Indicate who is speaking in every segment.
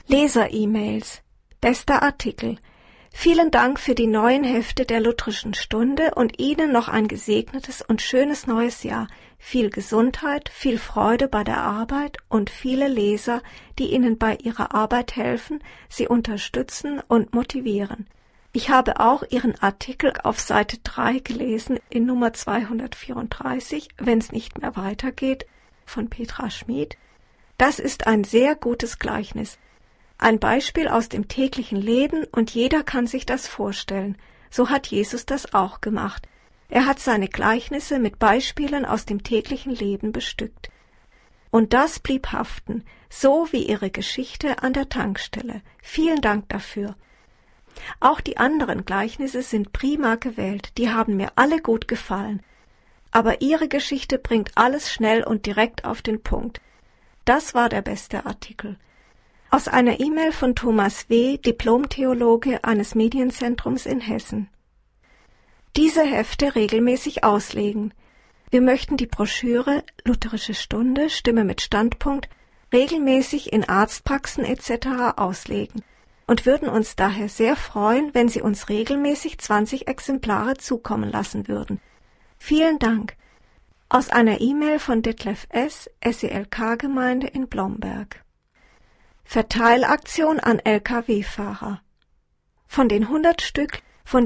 Speaker 1: Leser-E-Mails. Bester Artikel. Vielen Dank für die neuen Hefte der Lutherischen Stunde und Ihnen noch ein gesegnetes und schönes neues Jahr. Viel Gesundheit, viel Freude bei der Arbeit und viele Leser, die Ihnen bei Ihrer Arbeit helfen, Sie unterstützen und motivieren. Ich habe auch Ihren Artikel auf Seite 3 gelesen in Nummer 234, Wenn's nicht mehr weitergeht, von Petra Schmid. Das ist ein sehr gutes Gleichnis. Ein Beispiel aus dem täglichen Leben und jeder kann sich das vorstellen. So hat Jesus das auch gemacht. Er hat seine Gleichnisse mit Beispielen aus dem täglichen Leben bestückt. Und das blieb haften, so wie Ihre Geschichte an der Tankstelle. Vielen Dank dafür. Auch die anderen Gleichnisse sind prima gewählt, die haben mir alle gut gefallen. Aber Ihre Geschichte bringt alles schnell und direkt auf den Punkt. Das war der beste Artikel. Aus einer E-Mail von Thomas W., Diplom-Theologe eines Medienzentrums in Hessen. Diese Hefte regelmäßig auslegen. Wir möchten die Broschüre Lutherische Stunde, Stimme mit Standpunkt regelmäßig in Arztpraxen etc. auslegen und würden uns daher sehr freuen, wenn Sie uns regelmäßig 20 Exemplare zukommen lassen würden. Vielen Dank. Aus einer E-Mail von Detlef S., SELK-Gemeinde in Blomberg. Verteilaktion an Lkw-Fahrer. Von den 100 Stück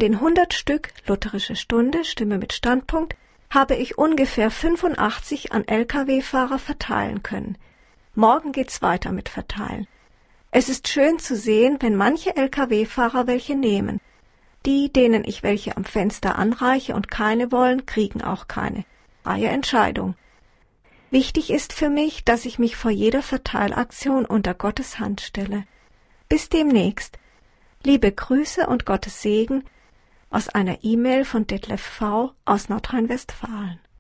Speaker 1: Lutherische Stunde, Stimme mit Standpunkt, habe ich ungefähr 85 an Lkw-Fahrer verteilen können. Morgen geht's weiter mit Verteilen. Es ist schön zu sehen, wenn manche Lkw-Fahrer welche nehmen. Die, denen ich welche am Fenster anreiche und keine wollen, kriegen auch keine. Freie Entscheidung. Wichtig ist für mich, dass ich mich vor jeder Verteilaktion unter Gottes Hand stelle. Bis demnächst. Liebe Grüße und Gottes Segen aus einer E-Mail von Detlef V. aus Nordrhein-Westfalen.